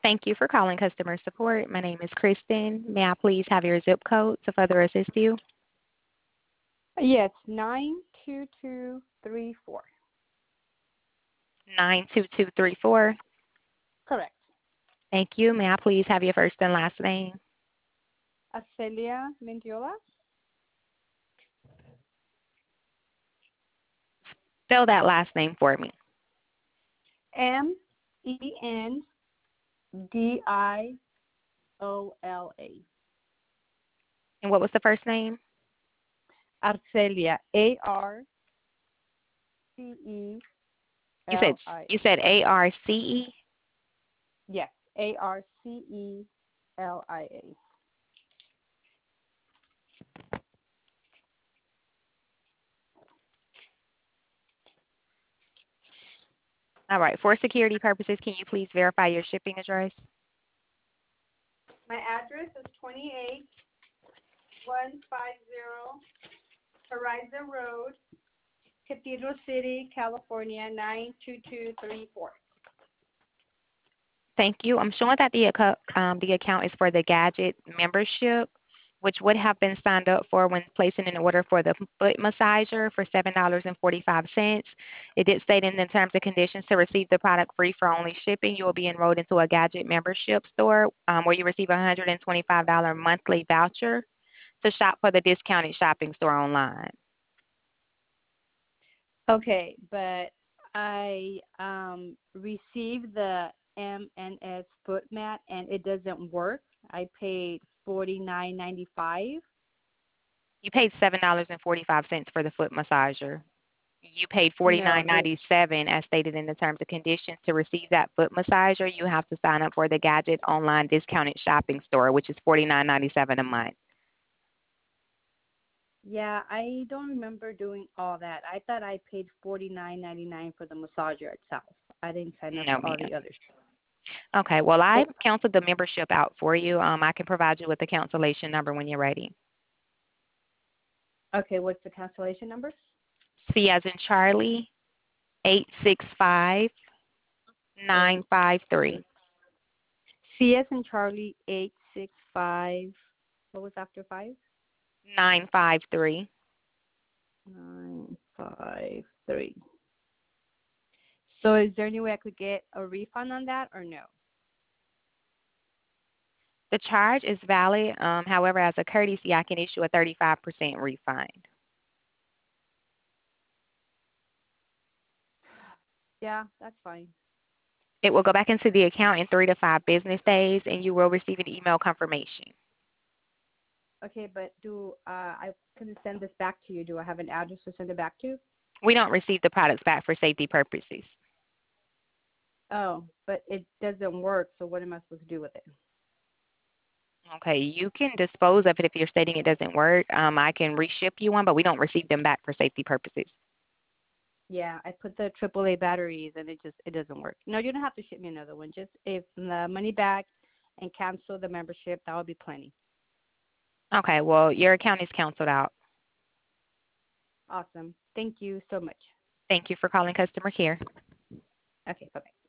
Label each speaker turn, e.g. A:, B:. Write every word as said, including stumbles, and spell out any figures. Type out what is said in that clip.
A: Thank you for calling customer support. My name is Kristen. May I please have your zip code to further assist you?
B: Yes, nine two two three four.
A: nine two two three four.
B: Correct.
A: Thank you. May I please have your first and last name?
B: Acelia Mendiola.
A: Spell that last name for me.
B: M E N D I O L A.
A: And what was the first name?
B: Arcelia. A R C E
A: You said
B: L I.
A: you said A R C E?
B: Yes, A R C E L I A.
A: All right. For security purposes, can you please verify your shipping address?
B: My address is twenty-eight one fifty Horizon Road, Cathedral City, California, nine two two three four.
A: Thank you. I'm showing that the, acco- um, the account is for the Gadget membership, which would have been signed up for when placing an order for the foot massager for seven dollars and forty-five cents. It did state in the terms and conditions to receive the product free for only shipping, you will be enrolled into a Gadget membership store um, where you receive a one hundred twenty-five dollars monthly voucher to shop for the discounted shopping store online.
B: Okay, but I um, received the M N S foot mat and it doesn't work. I paid forty-nine ninety-five.
A: You paid seven dollars and forty-five cents for the foot massager. You paid
B: No,
A: forty-nine
B: the,
A: ninety-seven as stated in the terms and conditions. To receive that foot massager, you have to sign up for the Gadget online discounted shopping store, which is forty-nine ninety-seven a month.
B: yeah, I don't remember doing all that. I thought I paid forty-nine ninety-nine for the massager itself. I didn't sign up
A: No,
B: for all
A: ma'am.
B: the others.
A: Okay, well, I
B: Oh,
A: canceled the membership out for you. Um, I can provide you with the cancellation number when you're ready.
B: okay, what's the cancellation number?
A: C as in Charlie, eight six five nine five three.
B: C as in Charlie, eight six five. What was after five?
A: nine five three.
B: Nine five three. So is there any way I could get a refund on that or no?
A: The charge is valid. Um, however, as a courtesy, I can issue a thirty-five percent refund.
B: Yeah, that's fine.
A: It will go back into the account in three to five business days, and you will receive an email confirmation.
B: Okay, but do uh, I can send this back to you? Do I have an address to send it back to?
A: We don't receive the products back for safety purposes.
B: Oh, but it doesn't work. So what am I supposed to do with it?
A: Okay, you can dispose of it if you're stating it doesn't work. Um, I can reship you one, but we don't receive them back for safety purposes.
B: Yeah, I put the triple A batteries and it just it doesn't work. No, you don't have to ship me another one. Just if the money back and cancel the membership, that would be plenty.
A: Okay, well, your account is canceled out.
B: Awesome. Thank you so much.
A: Thank you for calling customer care.
B: Okay, bye bye.